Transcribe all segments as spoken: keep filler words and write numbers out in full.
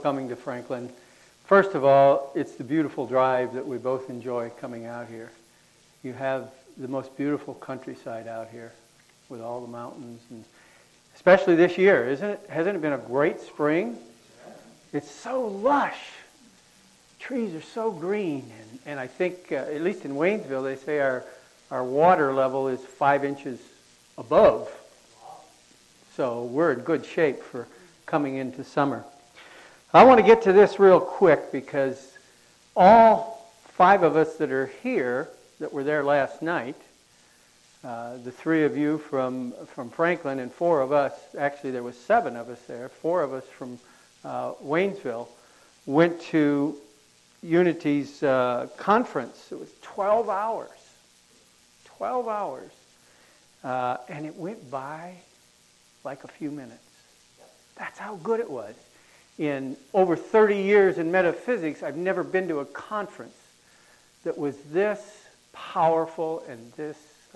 Coming to Franklin. First of all, it's the beautiful drive that we both enjoy coming out here. You have the most beautiful countryside out here with all the mountains, and especially this year, isn't it? Hasn't it been a great spring? It's so lush. Trees are so green, and, and I think, uh, at least in Waynesville, they say our, our water level is five inches above. So we're in good shape for coming into summer. I want to get to this real quick because all five of us that are here, that were there last night, uh, the three of you from from Franklin and four of us, actually there was seven of us there, four of us from uh, Waynesville, went to Unity's uh, conference. It was twelve hours. twelve hours. Uh, and it went by like a few minutes. That's how good it was. In over thirty years in metaphysics, I've never been to a conference that was this powerful and this uh,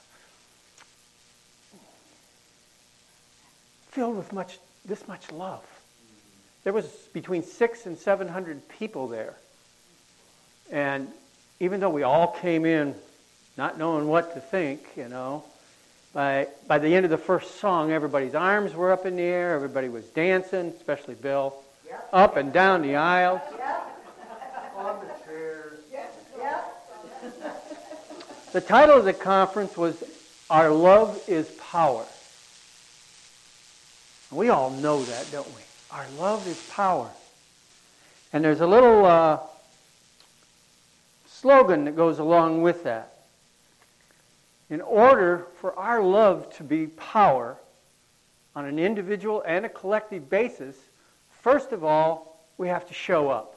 filled with much this much love. There was between six and seven hundred people there, and even though we all came in not knowing what to think, you know, by by the end of the first song, everybody's arms were up in the air, everybody was dancing, especially Bill, yep. Up and down the aisle. Yep. On the chairs. Yep. Yep. The title of the conference was Our Love is Power. We all know that, don't we? Our love is power. And there's a little uh, slogan that goes along with that. In order for our love to be power on an individual and a collective basis, first of all, we have to show up.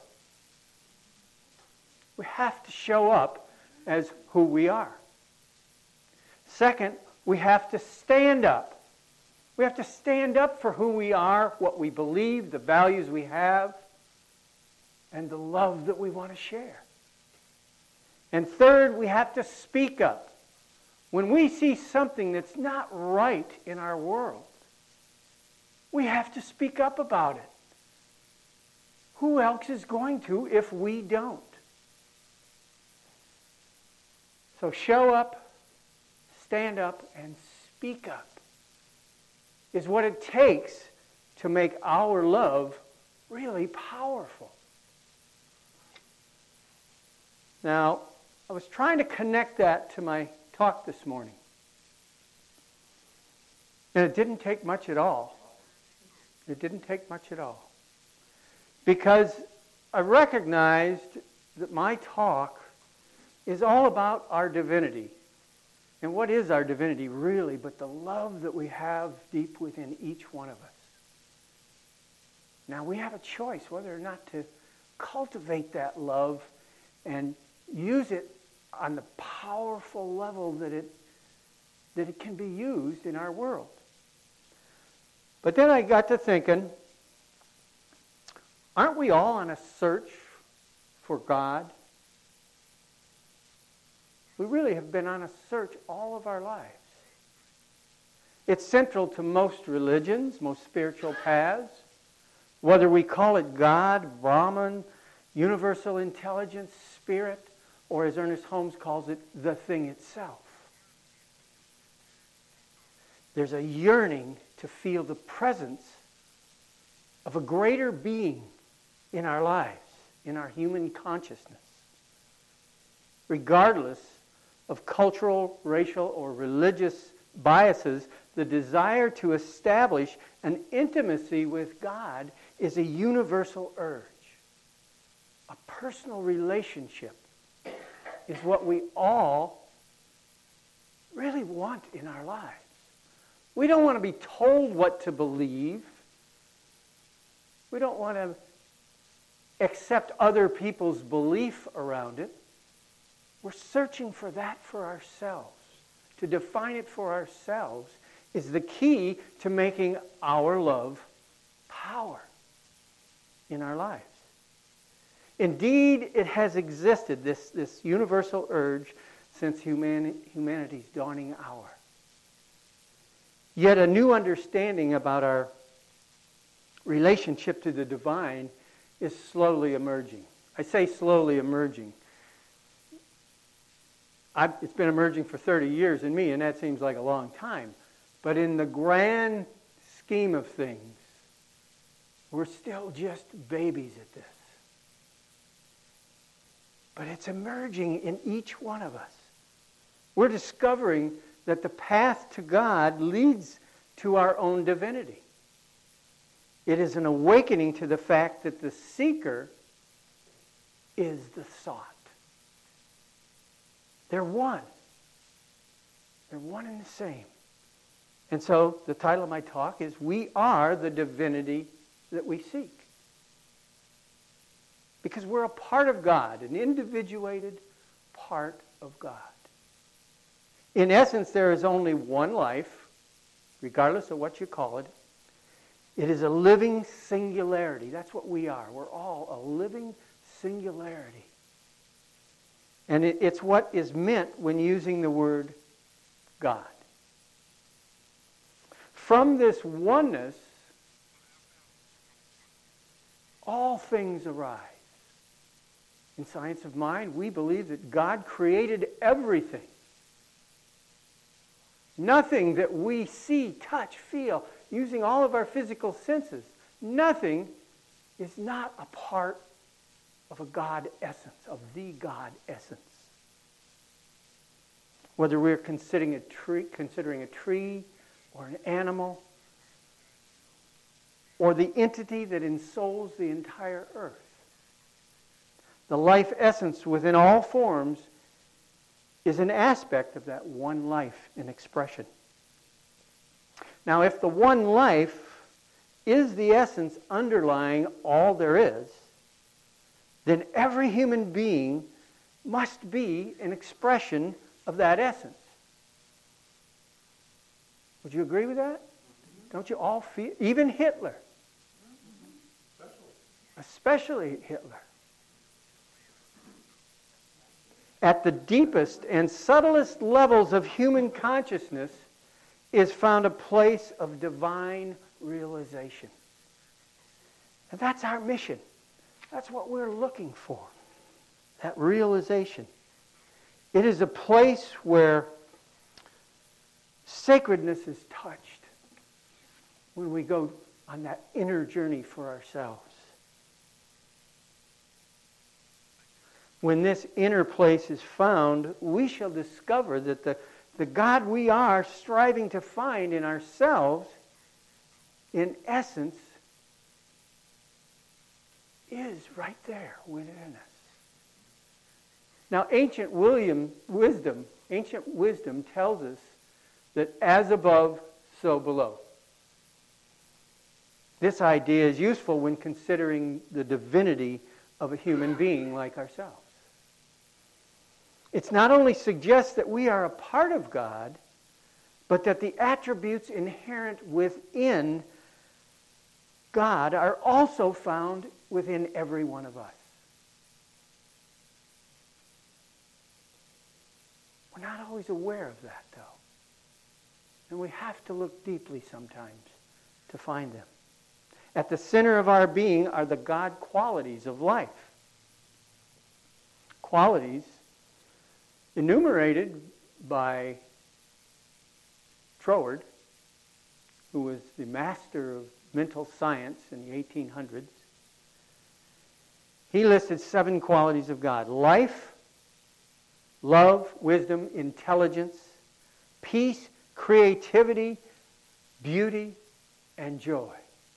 We have to show up as who we are. Second, we have to stand up. We have to stand up for who we are, what we believe, the values we have, and the love that we want to share. And third, we have to speak up. When we see something that's not right in our world, we have to speak up about it. Who else is going to if we don't? So show up, stand up, and speak up is what it takes to make our love really powerful. Now, I was trying to connect that to my talk this morning. And it didn't take much at all. It didn't take much at all. Because I recognized that my talk is all about our divinity. And what is our divinity really but the love that we have deep within each one of us. Now we have a choice whether or not to cultivate that love and use it on the powerful level that it that it can be used in our world. But then I got to thinking, aren't we all on a search for God? We really have been on a search all of our lives. It's central to most religions, most spiritual paths. Whether we call it God, Brahman, universal intelligence, spirit, or as Ernest Holmes calls it, the thing itself. There's a yearning to feel the presence of a greater being in our lives, in our human consciousness. Regardless of cultural, racial, or religious biases, the desire to establish an intimacy with God is a universal urge. A personal relationship is what we all really want in our lives. We don't want to be told what to believe. We don't want to accept other people's belief around it. We're searching for that for ourselves. To define it for ourselves is the key to making our love power in our lives. Indeed, it has existed, this, this universal urge, since human, humanity's dawning hour. Yet a new understanding about our relationship to the divine is slowly emerging. I say slowly emerging. I've, it's been emerging for thirty years in me, and that seems like a long time. But in the grand scheme of things, we're still just babies at this. But it's emerging in each one of us. We're discovering that the path to God leads to our own divinity. It is an awakening to the fact that the seeker is the sought. They're one. They're one and the same. And so the title of my talk is We Are the Divinity That We Seek. Because we're a part of God, an individuated part of God. In essence, there is only one life, regardless of what you call it. It is a living singularity. That's what we are. We're all a living singularity. And it, it's what is meant when using the word God. From this oneness, all things arise. In Science of Mind, we believe that God created everything. Nothing that we see, touch, feel, using all of our physical senses, nothing is not a part of a God essence, of the God essence. Whether we're considering a tree, considering a tree or an animal, or the entity that ensouls the entire earth. The life essence within all forms is an aspect of that one life in expression. Now, if the one life is the essence underlying all there is, then every human being must be an expression of that essence. Would you agree with that? Don't you all feel? Even Hitler. Especially Hitler. At the deepest and subtlest levels of human consciousness is found a place of divine realization. And that's our mission. That's what we're looking for. That realization. It is a place where sacredness is touched when we go on that inner journey for ourselves. When this inner place is found, we shall discover that the, the God we are striving to find in ourselves, in essence, is right there within us. Now, ancient William wisdom, ancient wisdom tells us that as above, so below. This idea is useful when considering the divinity of a human being like ourselves. It not only suggests that we are a part of God, but that the attributes inherent within God are also found within every one of us. We're not always aware of that, though. And we have to look deeply sometimes to find them. At the center of our being are the God qualities of life. Qualities enumerated by Troward, who was the master of mental science in the eighteen hundreds. He listed seven qualities of God: life, love, wisdom, intelligence, peace, creativity, beauty, and joy.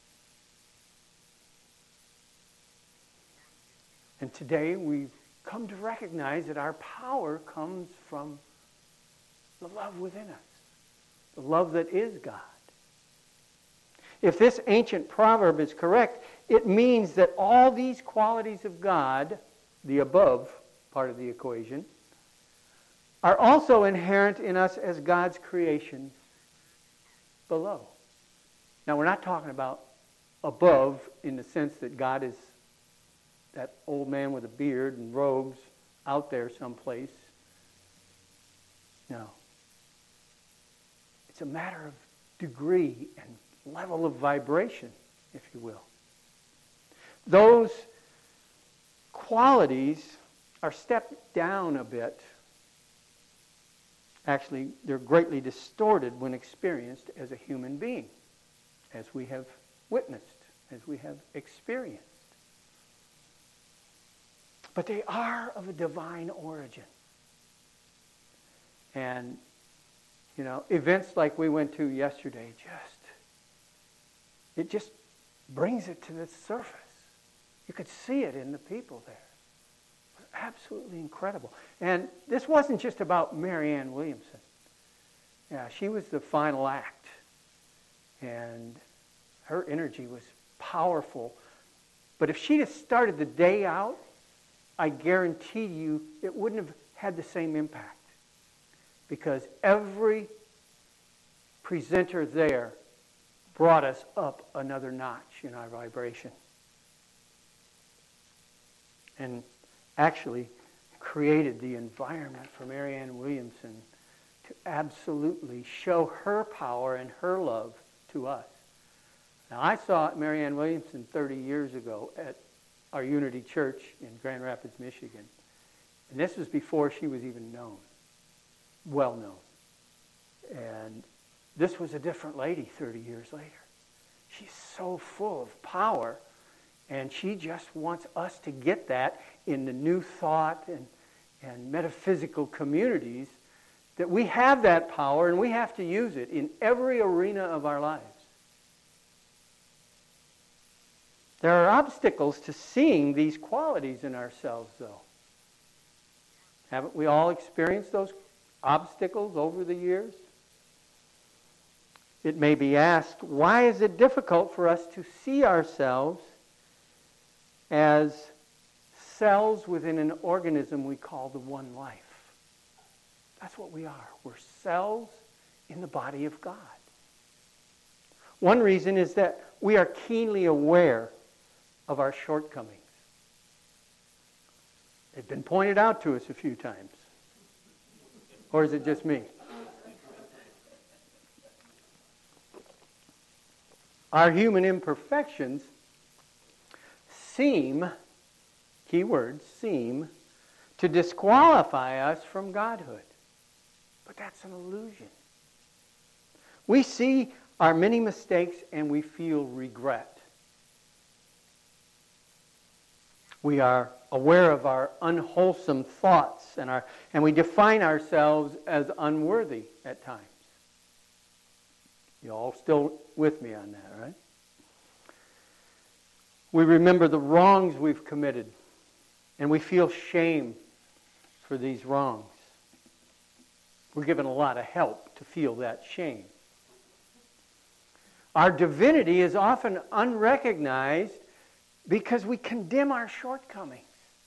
And today we've come to recognize that our power comes from the love within us, the love that is God. If this ancient proverb is correct, it means that all these qualities of God, the above part of the equation, are also inherent in us as God's creation below. Now, we're not talking about above in the sense that God is that old man with a beard and robes out there someplace. No. It's a matter of degree and level of vibration. if you will. Those qualities are stepped down a bit. Actually, they're greatly distorted when experienced as a human being, as we have witnessed, as we have experienced. But they are of a divine origin. And, you know, events like we went to yesterday just, it just brings it to the surface. You could see it in the people there. It was absolutely incredible. And this wasn't just about Marianne Williamson. Yeah, she was the final act. And her energy was powerful. But if she'd have started the day out, I guarantee you it wouldn't have had the same impact. Because every presenter there brought us up another notch in our vibration. And actually created the environment for Marianne Williamson to absolutely show her power and her love to us. Now, I saw Marianne Williamson thirty years ago at our Unity Church in Grand Rapids, Michigan. And this was before she was even known, well known. And this was a different lady thirty years later. She's so full of power, and she just wants us to get that in the new thought and, and metaphysical communities, that we have that power and we have to use it in every arena of our lives. There are obstacles to seeing these qualities in ourselves, though. Haven't we all experienced those obstacles over the years? It may be asked, why is it difficult for us to see ourselves as cells within an organism we call the one life? That's what we are. We're cells in the body of God. One reason is that we are keenly aware of our shortcomings. They've been pointed out to us a few times. Or is it just me? Our human imperfections seem, key word, seem, to disqualify us from godhood. But that's an illusion. We see our many mistakes and we feel regret. We are aware of our unwholesome thoughts and our and we define ourselves as unworthy at times. You all still with me on that, right? We remember the wrongs we've committed, and we feel shame for these wrongs. We're given a lot of help to feel that shame. Our divinity is often unrecognized because we condemn our shortcomings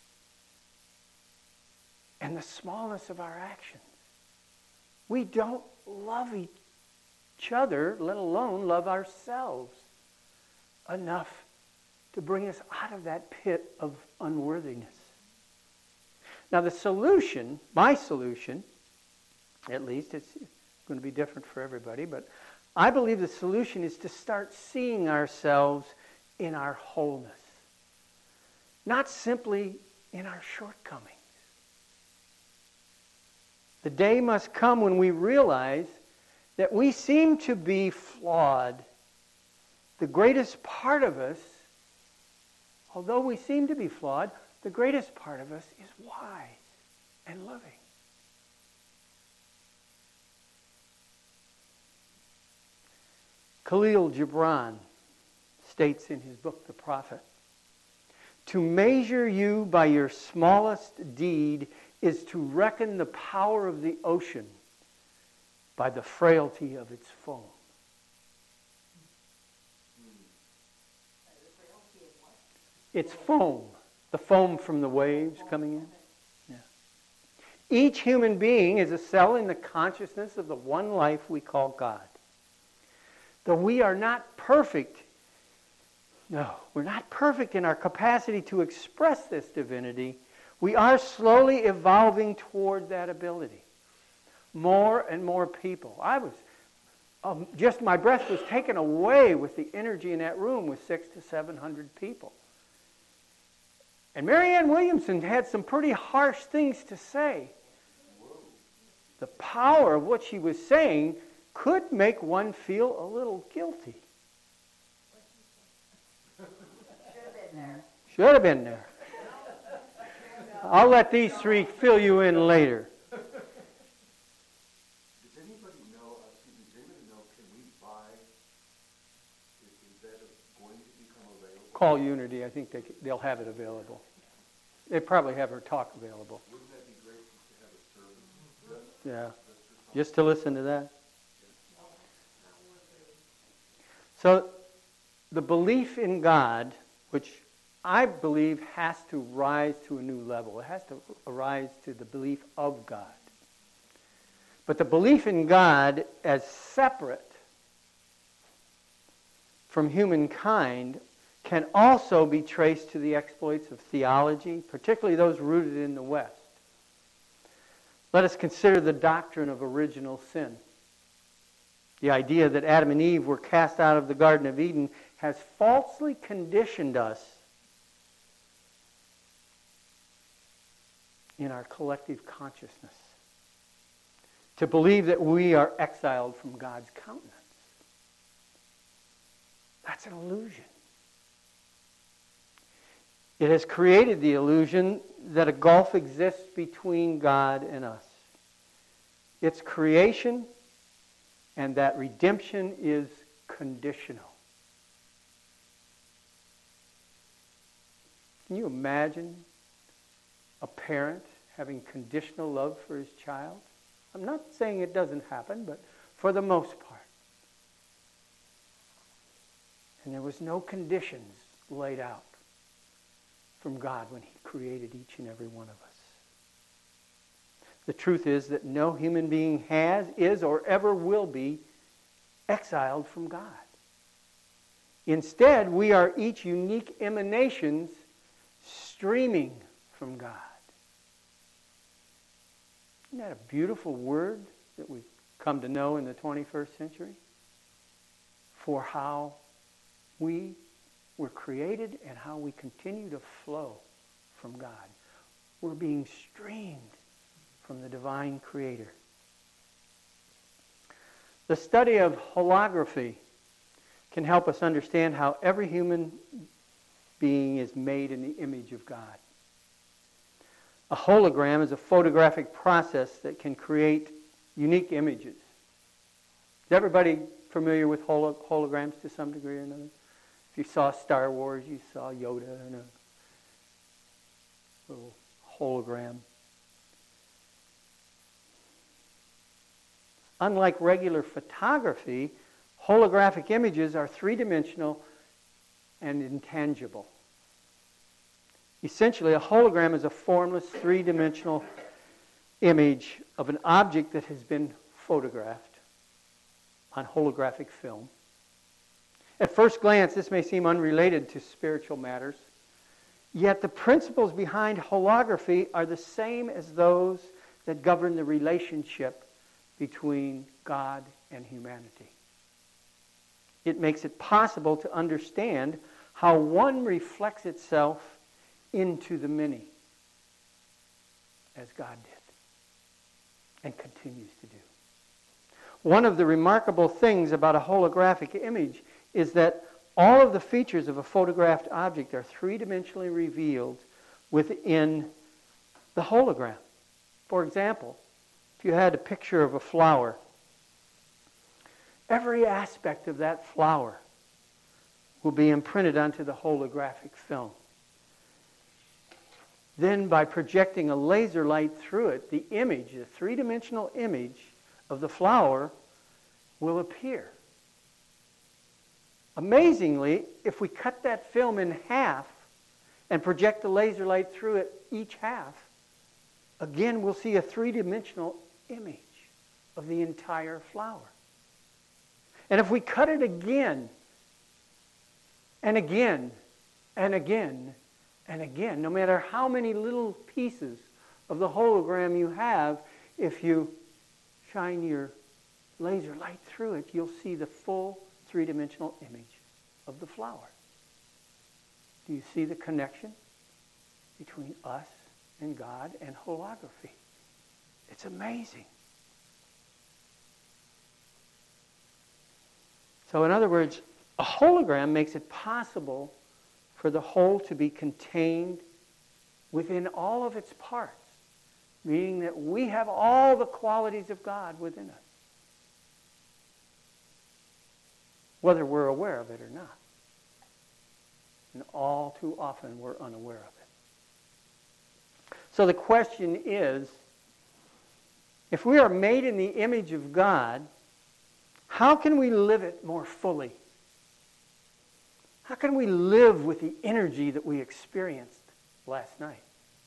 and the smallness of our actions. We don't love each other, let alone love ourselves, enough to bring us out of that pit of unworthiness. Now the solution, my solution, at least, it's going to be different for everybody, but I believe the solution is to start seeing ourselves in our wholeness. Not simply in our shortcomings. The day must come when we realize that we seem to be flawed. The greatest part of us, although we seem to be flawed, the greatest part of us is wise and loving. Khalil Gibran states in his book, The Prophet, to measure you by your smallest deed is to reckon the power of the ocean by the frailty of its foam. It's foam. The foam from the waves coming in. Yeah. Each human being is a cell in the consciousness of the one life we call God. Though we are not perfect, no, we're not perfect in our capacity to express this divinity, we are slowly evolving toward that ability. More and more people. I was um, just my breath was taken away with the energy in that room with six to seven hundred people. And Marianne Williamson had some pretty harsh things to say. The power of what she was saying could make one feel a little guilty. Should have been there. Should have been there. I'll let these three fill you in later. Does anybody know, uh, excuse me, does anybody know, can we buy, is, is that going to become available? Call Unity. I think they, they'll have it available. They probably have her talk available. Wouldn't that be great to have a service? Yeah. Just to listen to that. So the belief in God, which I believe has to rise to a new level. It has to arise to the belief of God. But the belief in God as separate from humankind can also be traced to the exploits of theology, particularly those rooted in the West. Let us consider the doctrine of original sin. The idea that Adam and Eve were cast out of the Garden of Eden has falsely conditioned us in our collective consciousness to believe that we are exiled from God's countenance. That's an illusion. It has created the illusion that a gulf exists between God and us. It's creation, and that redemption is conditional. Can you imagine a parent having conditional love for his child? I'm not saying it doesn't happen, but for the most part. And there was no conditions laid out from God when He created each and every one of us. The truth is that no human being has, is, or ever will be exiled from God. Instead, we are each unique emanations streaming from God. Isn't that a beautiful word that we've come to know in the twenty-first century? For how we were created and how we continue to flow from God. We're being streamed from the divine Creator. The study of holography can help us understand how every human being is made in the image of God. A hologram is a photographic process that can create unique images. Is everybody familiar with holo- holograms to some degree or another? If you saw Star Wars, you saw Yoda in a little hologram. Unlike regular photography, holographic images are three-dimensional and intangible. Essentially, a hologram is a formless, three-dimensional image of an object that has been photographed on holographic film. At first glance, this may seem unrelated to spiritual matters, yet the principles behind holography are the same as those that govern the relationship between God and humanity. It makes it possible to understand how one reflects itself into the many, as God did and continues to do. One of the remarkable things about a holographic image is that all of the features of a photographed object are three-dimensionally revealed within the hologram. For example, if you had a picture of a flower, every aspect of that flower will be imprinted onto the holographic film. Then by projecting a laser light through it, the image, the three-dimensional image of the flower will appear. Amazingly, if we cut that film in half and project the laser light through it each half, again we'll see a three-dimensional image of the entire flower. And if we cut it again and again and again and again, no matter how many little pieces of the hologram you have, if you shine your laser light through it, you'll see the full three-dimensional image of the flower. Do you see the connection between us and God and holography? It's amazing. So in other words, a hologram makes it possible for the whole to be contained within all of its parts, meaning that we have all the qualities of God within us, whether we're aware of it or not. And all too often we're unaware of it. So the question is, if we are made in the image of God, how can we live it more fully? How can we live with the energy that we experienced last night?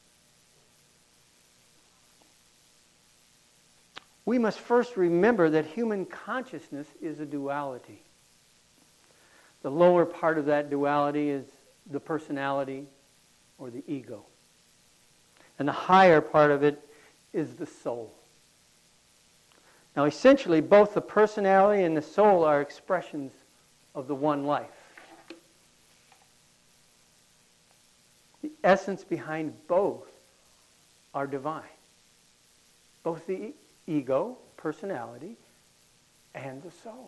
We must first remember that human consciousness is a duality. The lower part of that duality is the personality or the ego. And the higher part of it is the soul. Now, essentially, both the personality and the soul are expressions of the one life. The essence behind both are divine. Both the ego, personality, and the soul.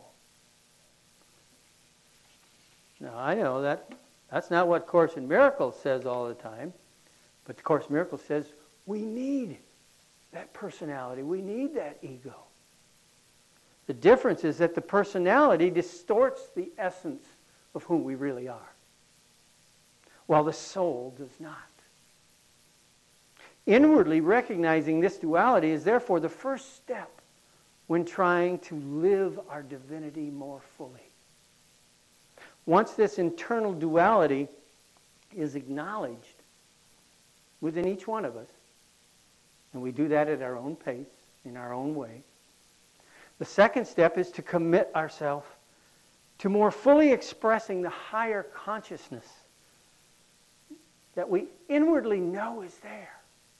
Now, I know that that's not what Course in Miracles says all the time, but the Course in Miracles says we need that personality, we need that ego. The difference is that the personality distorts the essence of who we really are, while the soul does not. Inwardly recognizing this duality is therefore the first step when trying to live our divinity more fully. Once this internal duality is acknowledged within each one of us, and we do that at our own pace, in our own way, the second step is to commit ourselves to more fully expressing the higher consciousness that we inwardly know is there.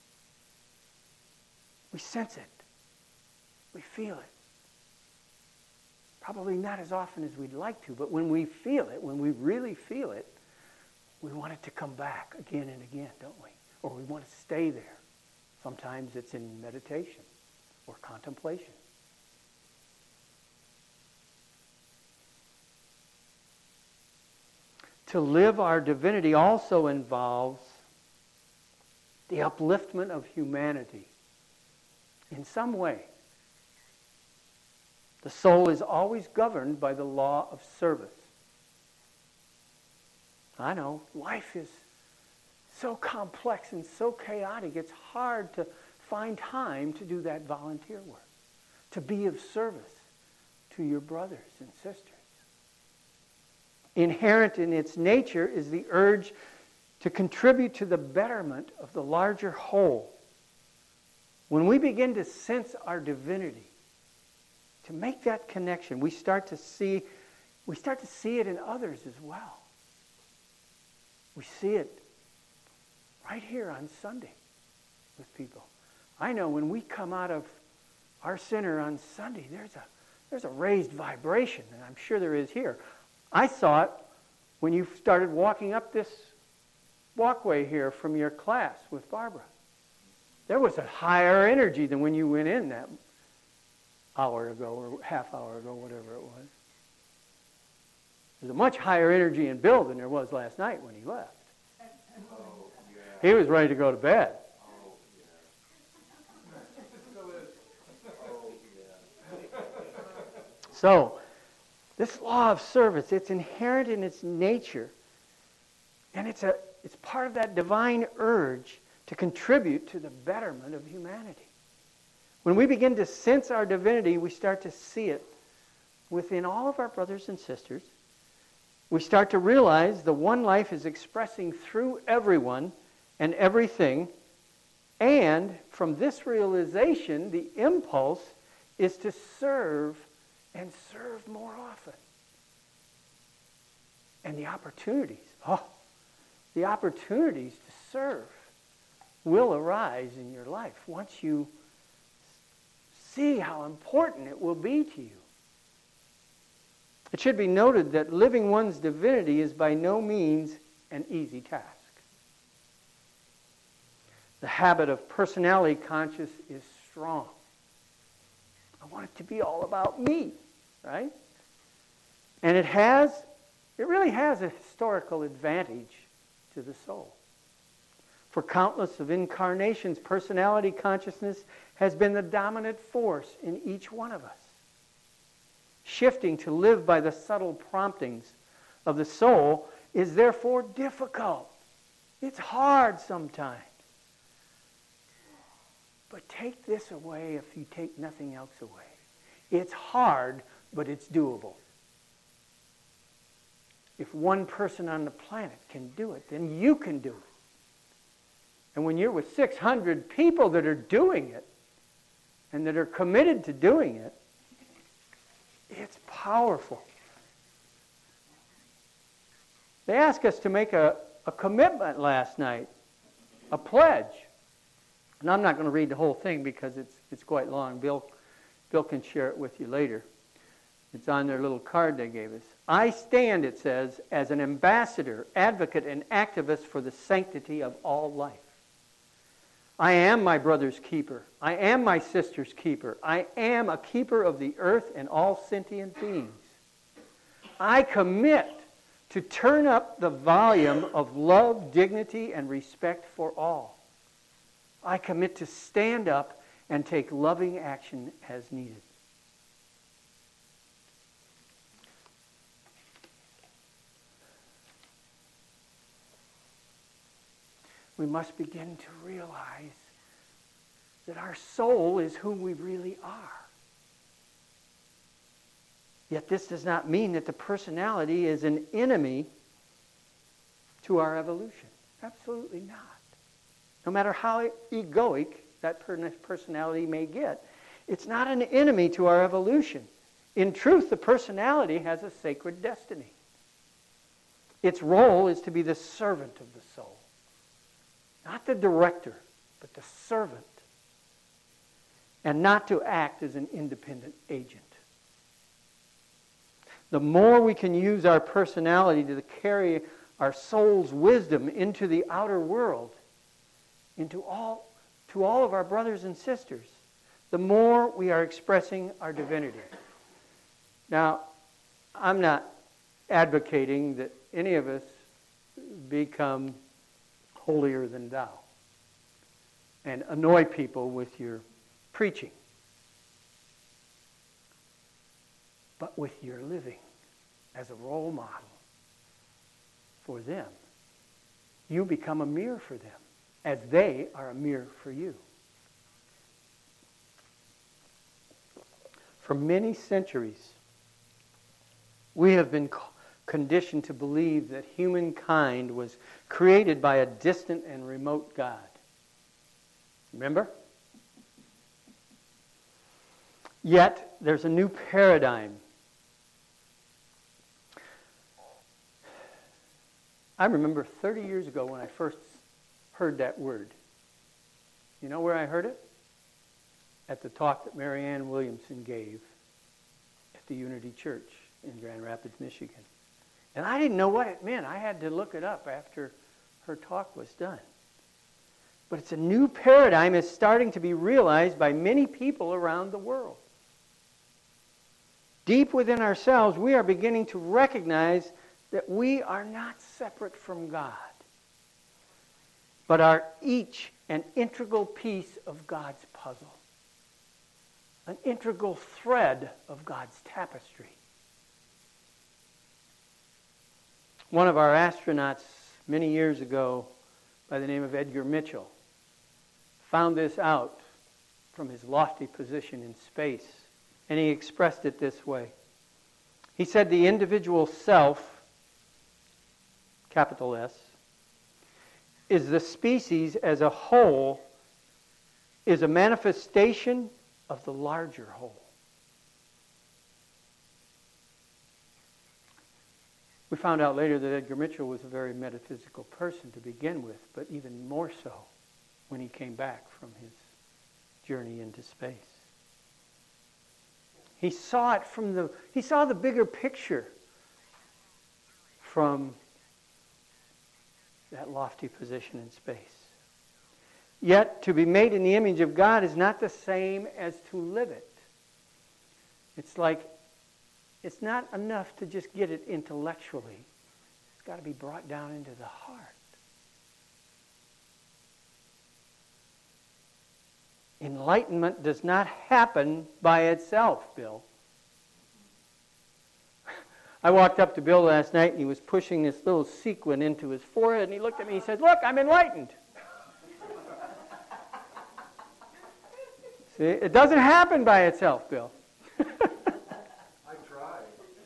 We sense it. We feel it. Probably not as often as we'd like to, but when we feel it, when we really feel it, we want it to come back again and again, don't we? Or we want to stay there. Sometimes it's in meditation or contemplation. To live our divinity also involves the upliftment of humanity in some way. The soul is always governed by the law of service. I know, life is so complex and so chaotic, it's hard to find time to do that volunteer work, to be of service to your brothers and sisters. Inherent in its nature is the urge to contribute to the betterment of the larger whole. When we begin to sense our divinity, to make that connection, we start to see, we start to see it in others as well. We see it right here on Sunday with people. I know when we come out of our center on Sunday, there's a there's a raised vibration, and I'm sure there is here. I saw it when you started walking up this walkway here from your class with Barbara. There was a higher energy than when you went in that hour ago or half hour ago, whatever it was. There's a much higher energy in Bill than there was last night when he left. Oh, yeah. He was ready to go to bed. Oh, yeah. Oh, yeah. So, this law of service, it's inherent in its nature, and it's a it's part of that divine urge to contribute to the betterment of humanity. When we begin to sense our divinity, we start to see it within all of our brothers and sisters. We start to realize the one life is expressing through everyone and everything, and from this realization, the impulse is to serve and serve more often. And the opportunities, oh, the opportunities to serve will arise in your life once you see how important it will be to you It should be noted that living one's divinity is by no means an easy task. The habit of personality conscious is strong. I want it to be all about me, right? And it has, it really has a historical advantage to the soul. For countless of incarnations, personality consciousness has been the dominant force in each one of us. Shifting to live by the subtle promptings of the soul is therefore difficult. It's hard sometimes. But take this away if you take nothing else away. It's hard, but it's doable. If one person on the planet can do it, then you can do it. And when you're with six hundred people that are doing it, and that are committed to doing it, it's powerful. They asked us to make a, a commitment last night, a pledge. And I'm not going to read the whole thing because it's it's quite long. Bill, Bill can share it with you later. It's on their little card they gave us. I stand, it says, as an ambassador, advocate, and activist for the sanctity of all life. I am my brother's keeper. I am my sister's keeper. I am a keeper of the earth and all sentient beings. I commit to turn up the volume of love, dignity, and respect for all. I commit to stand up and take loving action as needed. We must begin to realize that our soul is who we really are. Yet this does not mean that the personality is an enemy to our evolution. Absolutely not. No matter how egoic that personality may get, it's not an enemy to our evolution. In truth, the personality has a sacred destiny. Its role is to be the servant of the soul. Not the director, but the servant. And not to act as an independent agent. The more we can use our personality to carry our soul's wisdom into the outer world, into all, to all of our brothers and sisters, the more we are expressing our divinity. Now, I'm not advocating that any of us become holier than thou and annoy people with your preaching, but with your living as a role model for them. You become a mirror for them, as they are a mirror for you. For many centuries, we have been conditioned to believe that humankind was created by a distant and remote God. Remember? Yet, there's a new paradigm. I remember thirty years ago when I first heard that word. You know where I heard it? At the talk that Marianne Williamson gave at the Unity Church in Grand Rapids, Michigan. And I didn't know what it meant. I had to look it up after her talk was done. But it's a new paradigm is starting to be realized by many people around the world. Deep within ourselves, we are beginning to recognize that we are not separate from God, but are each an integral piece of God's puzzle, an integral thread of God's tapestry. One of our astronauts many years ago, by the name of Edgar Mitchell, found this out from his lofty position in space, and he expressed it this way. He said, the individual self, capital S, is the species as a whole, is a manifestation of the larger whole. We found out later that Edgar Mitchell was a very metaphysical person to begin with, but even more so when he came back from his journey into space. He saw it from the, he saw the bigger picture from that lofty position in space. Yet, to be made in the image of God is not the same as to live it. It's like, it's not enough to just get it intellectually. It's got to be brought down into the heart. Enlightenment does not happen by itself, Bill. I walked up to Bill last night and he was pushing this little sequin into his forehead and he looked at me and he said, "Look, I'm enlightened." See, it doesn't happen by itself, Bill. I tried.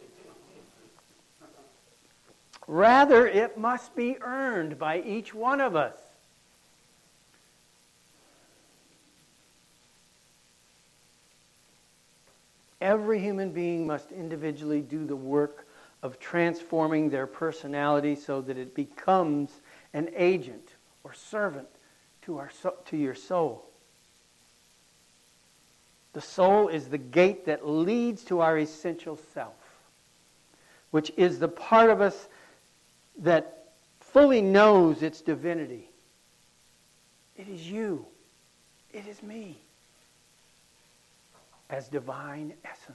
Rather, it must be earned by each one of us. Every human being must individually do the work of transforming their personality so that it becomes an agent or servant to our so- to your soul. The soul is the gate that leads to our essential self, which is the part of us that fully knows its divinity. It is you. It is me. As divine essence.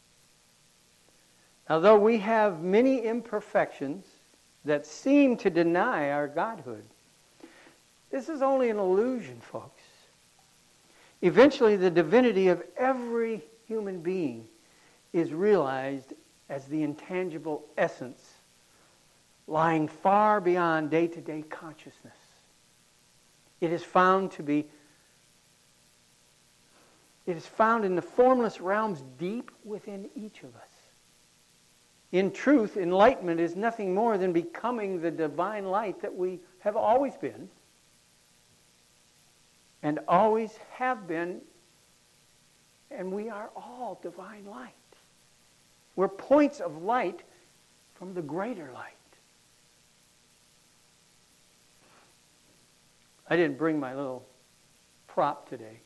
Now, though we have many imperfections that seem to deny our godhood, this is only an illusion, folks. Eventually, the divinity of every human being is realized as the intangible essence lying far beyond day-to-day consciousness. It is found to be It is found in the formless realms deep within each of us. In truth, enlightenment is nothing more than becoming the divine light that we have always been and always have been, and we are all divine light. We're points of light from the greater light. I didn't bring my little prop today.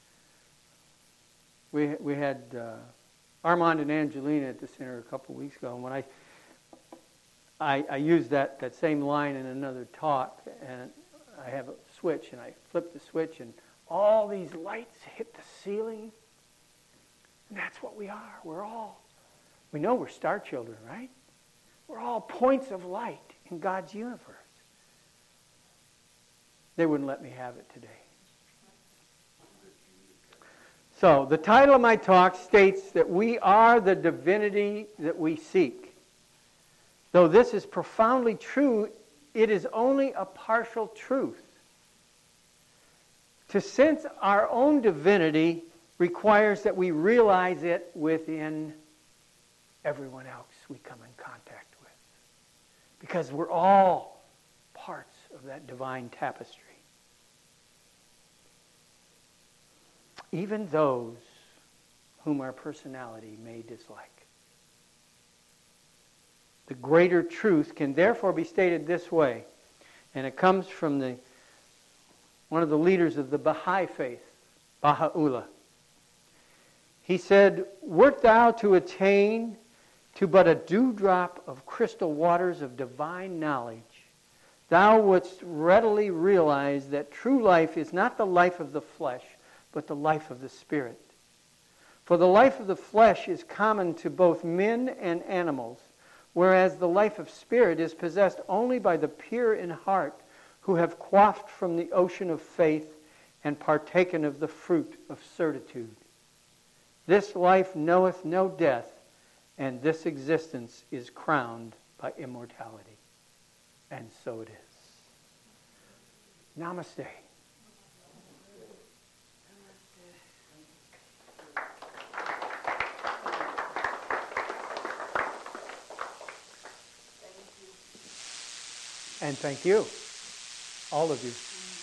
We we had uh, Armand and Angelina at the center a couple of weeks ago, and when I I, I used that, that same line in another talk, and I have a switch, and I flip the switch, and all these lights hit the ceiling, and that's what we are. We're all, we know we're star children, right? We're all points of light in God's universe. They wouldn't let me have it today. So, the title of my talk states that we are the divinity that we seek. Though this is profoundly true, it is only a partial truth. To sense our own divinity requires that we realize it within everyone else we come in contact with. Because we're all parts of that divine tapestry. Even those whom our personality may dislike. The greater truth can therefore be stated this way, and it comes from the one of the leaders of the Baha'i faith, Baha'u'llah. He said, "Wert thou to attain to but a dewdrop of crystal waters of divine knowledge, thou wouldst readily realize that true life is not the life of the flesh, but the life of the Spirit. For the life of the flesh is common to both men and animals, whereas the life of spirit is possessed only by the pure in heart who have quaffed from the ocean of faith and partaken of the fruit of certitude. This life knoweth no death, and this existence is crowned by immortality." And so it is. Namaste. And thank you, all of you.